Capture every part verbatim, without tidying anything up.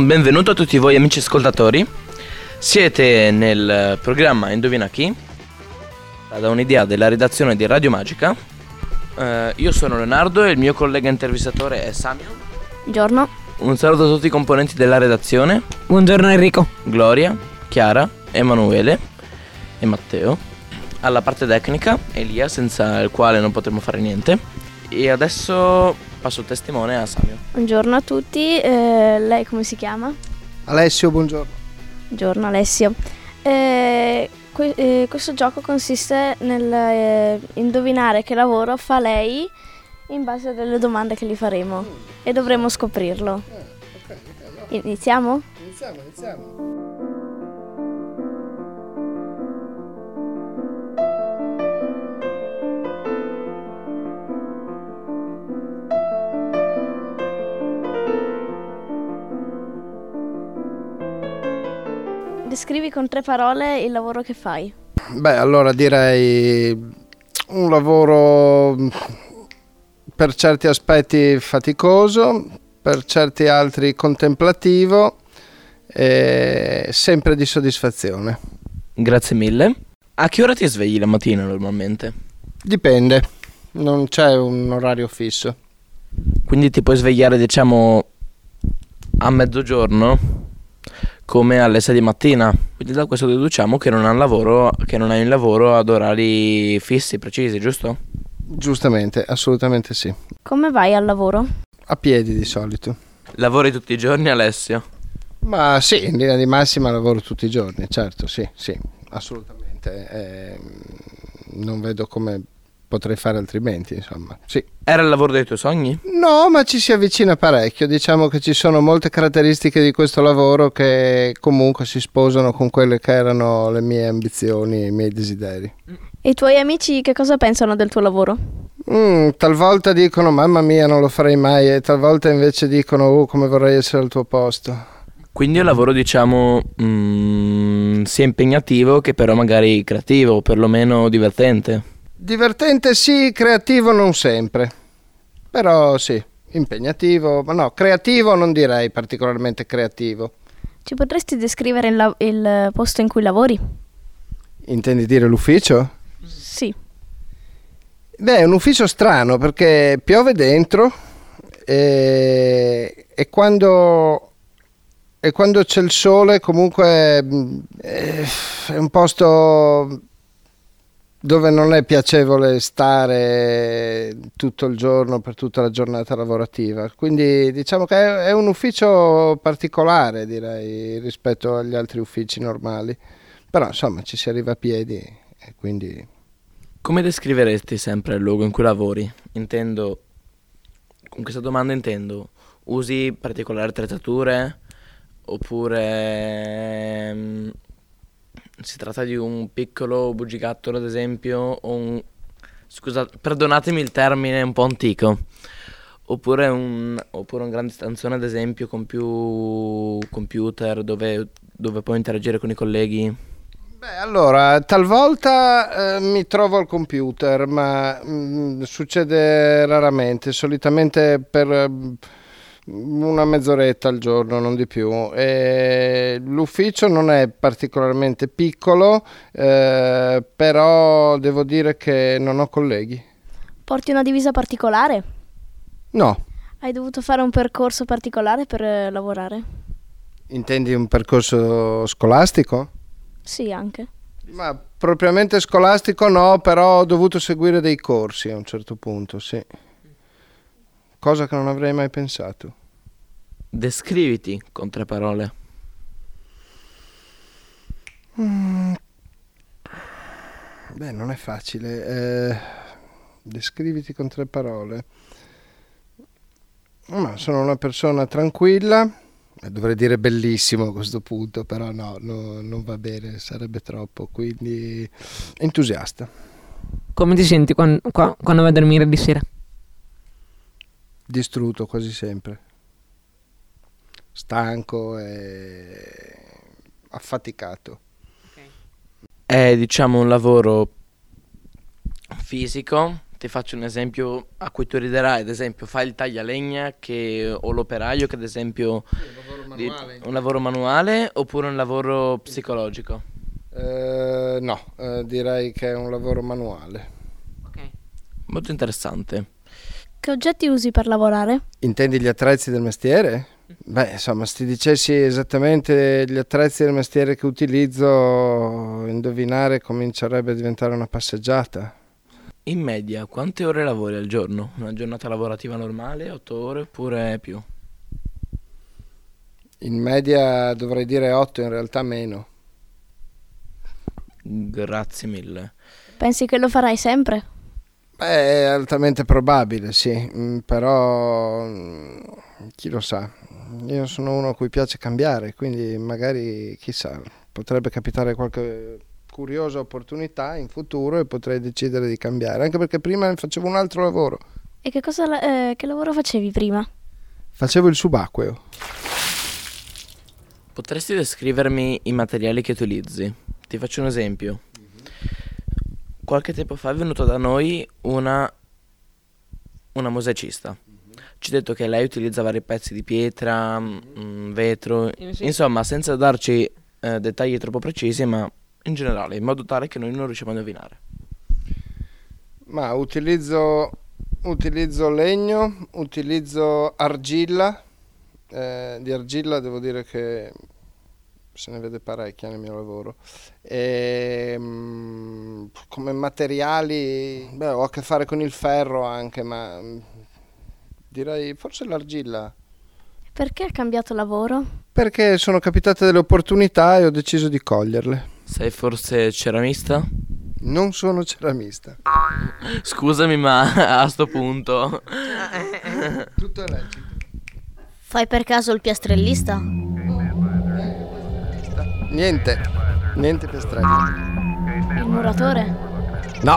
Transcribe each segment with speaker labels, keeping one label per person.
Speaker 1: benvenuto a tutti voi amici ascoltatori. Siete nel programma Indovina chi? Da un'idea della redazione di Radio Magica. uh, Io sono Leonardo e il mio collega intervistatore è Samuel.
Speaker 2: Buongiorno.
Speaker 1: Un saluto a tutti i componenti della redazione.
Speaker 3: Buongiorno Enrico.
Speaker 1: Gloria, Chiara, Emanuele e Matteo. Alla parte tecnica Elia, senza il quale non potremmo fare niente. E adesso passo il testimone a Samuel.
Speaker 2: Buongiorno a tutti, eh, lei come si chiama?
Speaker 3: Alessio, buongiorno.
Speaker 2: Buongiorno Alessio. Eh, que- eh, questo gioco consiste nel eh, indovinare che lavoro fa lei in base a delle domande che gli faremo e dovremo scoprirlo.
Speaker 3: Eh, okay, okay, no.
Speaker 2: Iniziamo?
Speaker 3: Iniziamo, iniziamo.
Speaker 2: Descrivi con tre parole il lavoro che fai.
Speaker 3: Beh, allora direi un lavoro per certi aspetti faticoso, per certi altri contemplativo e sempre di soddisfazione.
Speaker 1: Grazie mille. A che ora ti svegli la mattina normalmente?
Speaker 3: Dipende, non c'è un orario fisso.
Speaker 1: Quindi ti puoi svegliare, diciamo, a mezzogiorno come alle sei di mattina. Quindi da questo deduciamo che non hai un lavoro, che non hai un lavoro ad orari fissi, precisi, giusto?
Speaker 3: Giustamente, assolutamente sì.
Speaker 2: Come vai al lavoro?
Speaker 3: A piedi di solito.
Speaker 1: Lavori tutti i giorni, Alessio?
Speaker 3: Ma sì, in linea di massima lavoro tutti i giorni, certo, sì, sì, assolutamente. Eh, non vedo come potrei fare altrimenti, insomma, sì.
Speaker 1: Era il lavoro dei tuoi sogni?
Speaker 3: No, ma ci si avvicina parecchio, diciamo che ci sono molte caratteristiche di questo lavoro che comunque si sposano con quelle che erano le mie ambizioni e i miei desideri.
Speaker 2: E i tuoi amici che cosa pensano del tuo lavoro?
Speaker 3: Mm, talvolta dicono mamma mia non lo farei mai e talvolta invece dicono oh come vorrei essere al tuo posto.
Speaker 1: Quindi è un lavoro, diciamo, mm, sia impegnativo che però magari creativo, o perlomeno divertente.
Speaker 3: Divertente sì, creativo non sempre, però sì, impegnativo, ma no, creativo non direi particolarmente creativo.
Speaker 2: Ci potresti descrivere il, la- il posto in cui lavori?
Speaker 3: Intendi dire l'ufficio?
Speaker 2: Sì.
Speaker 3: Beh, è un ufficio strano perché piove dentro e, e quando, e quando c'è il sole comunque mh, è un posto dove non è piacevole stare tutto il giorno per tutta la giornata lavorativa. Quindi diciamo che è, è un ufficio particolare, direi, rispetto agli altri uffici normali. Però insomma ci si arriva a piedi e quindi...
Speaker 1: Come descriveresti sempre il luogo in cui lavori? Intendo, con questa domanda intendo, usi particolari attrezzature oppure mm, si tratta di un piccolo bugigattolo ad esempio o un, scusa, perdonatemi il termine un po' antico, oppure un, oppure un grande stanzone ad esempio con più computer dove, dove puoi interagire con i colleghi?
Speaker 3: Beh, allora, talvolta eh, mi trovo al computer, ma mh, succede raramente, solitamente per eh, una mezz'oretta al giorno, non di più. E l'ufficio non è particolarmente piccolo, eh, però devo dire che non ho colleghi.
Speaker 2: Porti una divisa particolare?
Speaker 3: No,
Speaker 2: Hai dovuto fare un percorso particolare per eh, lavorare?
Speaker 3: intendi un percorso scolastico?
Speaker 2: Sì, anche.
Speaker 3: Ma propriamente scolastico no, però ho dovuto seguire dei corsi a un certo punto, sì. Cosa che non avrei mai pensato.
Speaker 1: Descriviti con tre parole.
Speaker 3: Mm. Beh, non è facile. Eh, descriviti con tre parole. Ma sono una persona tranquilla. Dovrei dire bellissimo a questo punto, però no, no, non va bene, sarebbe troppo, quindi entusiasta.
Speaker 4: Come ti senti quando, qua- quando vai a dormire di sera?
Speaker 3: Distrutto quasi sempre. Stanco e affaticato.
Speaker 1: È, diciamo, un lavoro fisico. Ti faccio un esempio a cui tu riderai, ad esempio fai il taglialegna che, o l'operaio che ad esempio Di- un lavoro manuale oppure un lavoro psicologico?
Speaker 3: Eh, no, eh, direi che è un lavoro manuale.
Speaker 4: Ok.
Speaker 1: Molto interessante.
Speaker 2: Che oggetti usi per lavorare?
Speaker 3: Intendi gli attrezzi del mestiere? Beh, insomma, se ti dicessi esattamente gli attrezzi del mestiere che utilizzo, indovinare comincerebbe a diventare una passeggiata.
Speaker 1: In media, quante ore lavori al giorno? Una giornata lavorativa normale, otto ore oppure più?
Speaker 3: In media dovrei dire otto, in realtà meno.
Speaker 1: Grazie mille.
Speaker 2: Pensi che lo farai sempre?
Speaker 3: Beh, è altamente probabile, sì, mm, però mm, chi lo sa. Io sono uno a cui piace cambiare, quindi magari, chissà, potrebbe capitare qualche curiosa opportunità in futuro e potrei decidere di cambiare, anche perché prima facevo un altro lavoro.
Speaker 2: E che, cosa, la- eh, che lavoro facevi prima?
Speaker 3: Facevo il subacqueo.
Speaker 1: Potresti descrivermi i materiali che utilizzi? Ti faccio un esempio. Qualche tempo fa è venuta da noi una, una musicista. Ci ha detto che lei utilizza vari pezzi di pietra, mm, vetro,
Speaker 4: Eh, sì.
Speaker 1: insomma, senza darci eh, dettagli troppo precisi, ma in generale, in modo tale che noi non riusciamo a indovinare.
Speaker 3: Ma utilizzo, utilizzo legno, utilizzo argilla. Eh, di argilla devo dire che se ne vede parecchia nel mio lavoro. E, mm, come materiali, beh, ho a che fare con il ferro anche, ma mm, direi forse l'argilla.
Speaker 2: Perché hai cambiato lavoro?
Speaker 3: Perché sono capitate delle opportunità e ho deciso di coglierle.
Speaker 1: Sei forse ceramista?
Speaker 3: Non sono ceramista.
Speaker 1: Scusami, ma a sto punto...
Speaker 3: Tutto è lecito.
Speaker 5: Fai per caso il piastrellista?
Speaker 3: Niente, niente piastrello.
Speaker 2: Il muratore?
Speaker 3: No.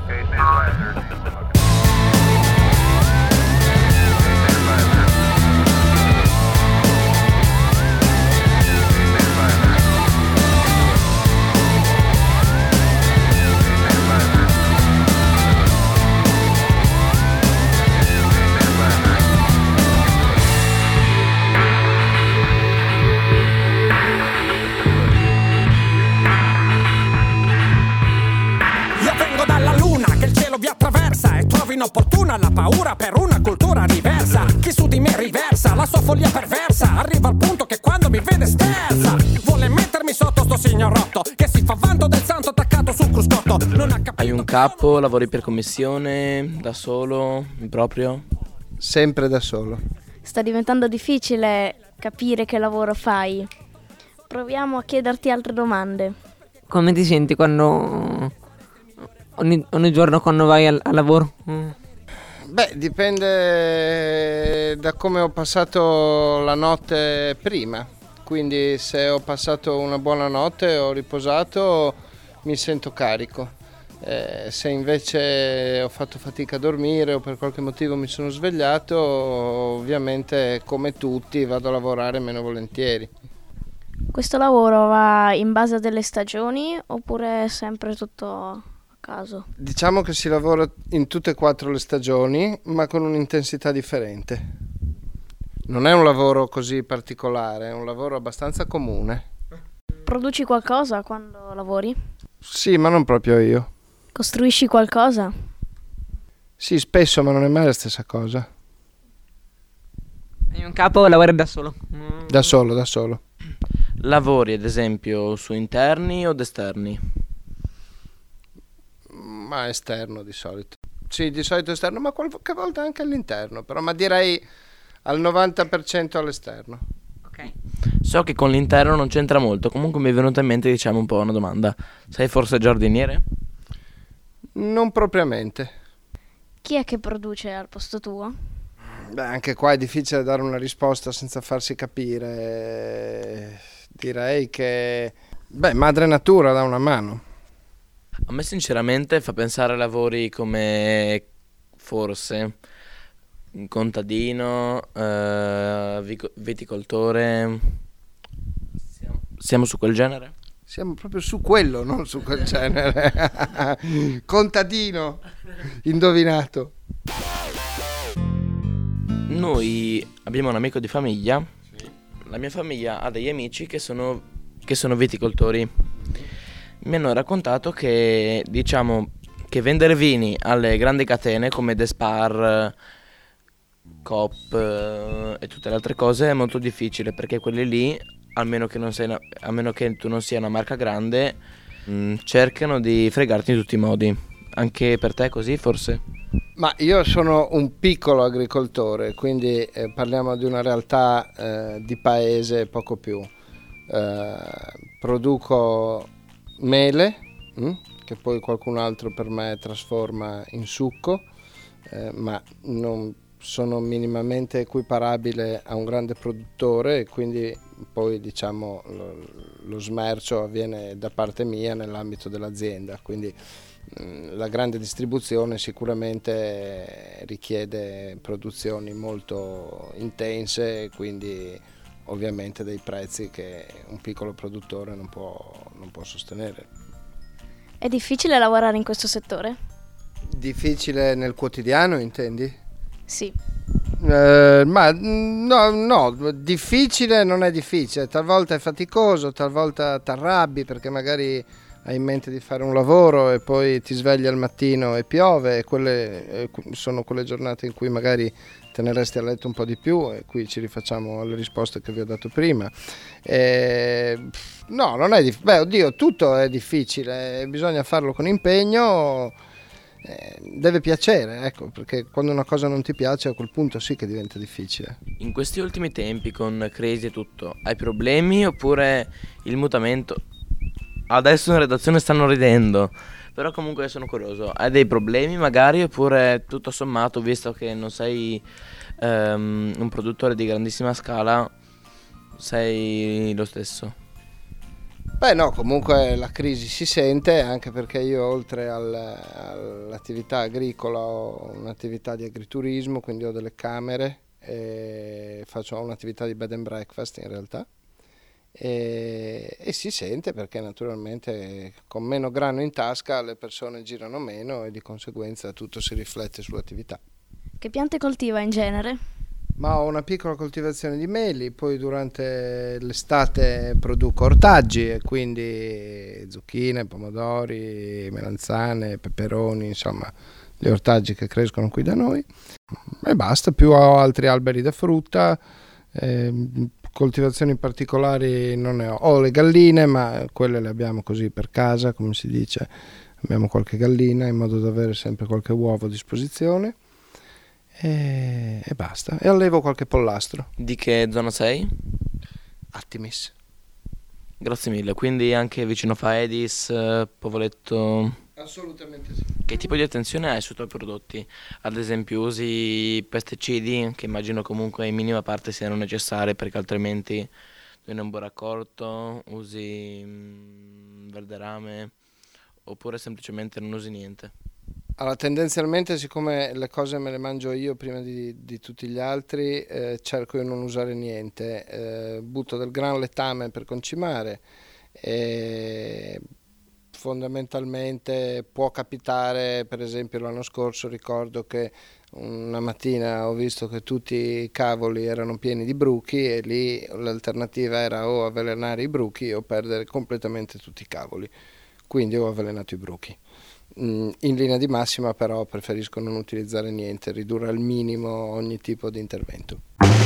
Speaker 6: Io vengo dalla luna, che il cielo vi attraversa e trovo inopportuna la paura per una cultura diversa. Chi su di me riversa la sua follia perversa, arriva al punto che quando mi vede sterza. Vuole mettermi sotto sto signorotto che si fa vanto del santo attaccato sul cruscotto. Non ha capito.
Speaker 1: Hai un capo, lavori per commissione, da solo, in proprio?
Speaker 3: Sempre da solo.
Speaker 2: Sta diventando difficile capire che lavoro fai. Proviamo a chiederti altre domande.
Speaker 4: Come ti senti quando ogni, ogni giorno quando vai al, al lavoro? Mm.
Speaker 3: Beh, dipende da come ho passato la notte prima. Quindi se ho passato una buona notte e ho riposato, mi sento carico. Eh, se invece ho fatto fatica a dormire o per qualche motivo mi sono svegliato, ovviamente come tutti vado a lavorare meno volentieri.
Speaker 2: Questo lavoro va in base a delle stagioni oppure è sempre tutto a caso?
Speaker 3: Diciamo che si lavora in tutte e quattro le stagioni, ma con un'intensità differente. Non è un lavoro così particolare, è un lavoro abbastanza comune.
Speaker 2: Produci qualcosa quando lavori?
Speaker 3: Sì, ma non proprio io.
Speaker 2: Costruisci qualcosa?
Speaker 3: Sì, spesso, ma non è mai la stessa cosa.
Speaker 4: Hai un capo o lavori da solo? Mm.
Speaker 3: Da solo, da solo.
Speaker 1: Lavori ad esempio su interni o esterni?
Speaker 3: Ma esterno di solito. Sì, di solito esterno, ma qualche volta anche all'interno, però, ma direi al novanta per cento all'esterno.
Speaker 4: Ok.
Speaker 1: So che con l'interno non c'entra molto, comunque mi è venuta in mente diciamo un po' una domanda. Sei forse giardiniere?
Speaker 3: Non propriamente.
Speaker 2: Chi è che produce al posto tuo?
Speaker 3: Beh, anche qua è difficile dare una risposta senza farsi capire. Direi che, beh, madre natura dà una mano.
Speaker 1: A me sinceramente fa pensare a lavori come forse un contadino, eh, vico- viticoltore. Siamo, siamo su quel genere?
Speaker 3: Siamo proprio su quello, non su quel genere. Contadino, indovinato.
Speaker 1: Noi abbiamo un amico di famiglia, la mia famiglia ha degli amici che sono, che sono viticoltori. Mi hanno raccontato che, diciamo, che vendere vini alle grandi catene come Despar, Coop eh, e tutte le altre cose è molto difficile, perché quelli lì, almeno che, non sei una, a meno che tu non sia una marca grande, mh, cercano di fregarti in tutti i modi. Anche per te è così, forse?
Speaker 3: Ma io sono un piccolo agricoltore, quindi eh, parliamo di una realtà eh, di paese, poco più. Eh, produco mele, mh, che poi qualcun altro per me trasforma in succo, eh, ma non sono minimamente equiparabile a un grande produttore, e quindi poi diciamo lo, lo smercio avviene da parte mia nell'ambito dell'azienda, quindi mh, la grande distribuzione sicuramente richiede produzioni molto intense, quindi ovviamente dei prezzi che un piccolo produttore non può, non può sostenere.
Speaker 2: È difficile lavorare in questo settore?
Speaker 3: Difficile nel quotidiano, intendi?
Speaker 2: Sì.
Speaker 3: Eh, ma no, no, difficile non è difficile, talvolta è faticoso, talvolta ti arrabbi perché magari hai in mente di fare un lavoro e poi ti svegli al mattino e piove, e quelle eh, sono quelle giornate in cui magari te ne resti a letto un po' di più, e qui ci rifacciamo alle risposte che vi ho dato prima. Eh, no, non è difficile, beh oddio, tutto è difficile, bisogna farlo con impegno. Eh, deve piacere, ecco, perché quando una cosa non ti piace a quel punto sì che diventa difficile.
Speaker 1: In questi ultimi tempi con crisi e tutto, hai problemi oppure il mutamento? Adesso in redazione stanno ridendo, però comunque sono curioso. Hai dei problemi magari oppure tutto sommato, visto che non sei um, un produttore di grandissima scala, sei lo stesso?
Speaker 3: Beh no, comunque la crisi si sente, anche perché io oltre al, all'attività agricola ho un'attività di agriturismo, quindi ho delle camere, e faccio un'attività di bed and breakfast in realtà, e, e si sente perché naturalmente con meno grano in tasca le persone girano meno e di conseguenza tutto si riflette sull'attività.
Speaker 2: Che piante coltiva in genere?
Speaker 3: Ma ho una piccola coltivazione di meli, poi durante l'estate produco ortaggi, e quindi zucchine, pomodori, melanzane, peperoni, insomma gli ortaggi che crescono qui da noi, e basta. Più ho altri alberi da frutta, eh, coltivazioni particolari non ne ho. Ho le galline, ma quelle le abbiamo così per casa, come si dice, abbiamo qualche gallina in modo da avere sempre qualche uovo a disposizione. E, e basta, e allevo qualche pollastro.
Speaker 1: Di che zona sei?
Speaker 3: Artemis.
Speaker 1: Grazie mille, quindi anche vicino Faedis, eh, Povoletto.
Speaker 3: Assolutamente sì.
Speaker 1: Che tipo di attenzione hai sui tuoi prodotti? Ad esempio usi pesticidi, che immagino comunque in minima parte siano necessari perché altrimenti non è un buon raccolto, usi mh, verderame oppure semplicemente non usi niente?
Speaker 3: Allora, tendenzialmente, siccome le cose me le mangio io prima di, di tutti gli altri, eh, cerco di non usare niente, eh, butto del gran letame per concimare, e fondamentalmente può capitare, per esempio l'anno scorso ricordo che una mattina ho visto che tutti i cavoli erano pieni di bruchi, e lì l'alternativa era o avvelenare i bruchi o perdere completamente tutti i cavoli, quindi ho avvelenato i bruchi. In linea di massima però preferisco non utilizzare niente, ridurre al minimo ogni tipo di intervento.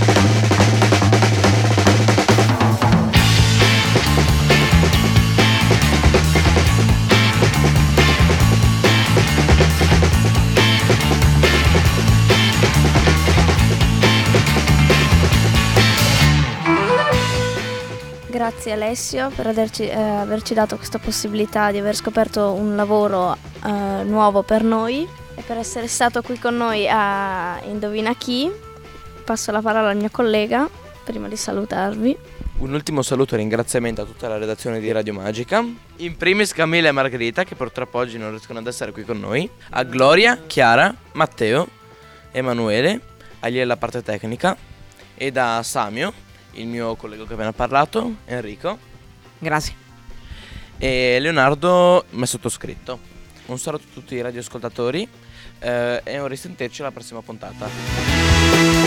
Speaker 2: Grazie Alessio per averci, eh, averci dato questa possibilità di aver scoperto un lavoro eh, nuovo per noi, e per essere stato qui con noi a Indovina Chi. Passo la parola al mio collega prima di salutarvi.
Speaker 1: Un ultimo saluto e ringraziamento a tutta la redazione di Radio Magica, in primis Camilla e Margherita, che purtroppo oggi non riescono ad essere qui con noi, a Gloria, Chiara, Matteo, Emanuele, agli alla parte tecnica, e da Samio, il mio collega che appena parlato, Enrico.
Speaker 4: Grazie.
Speaker 1: E Leonardo mi ha sottoscritto. Un saluto a tutti i radioascoltatori eh, e un risentirci alla prossima puntata.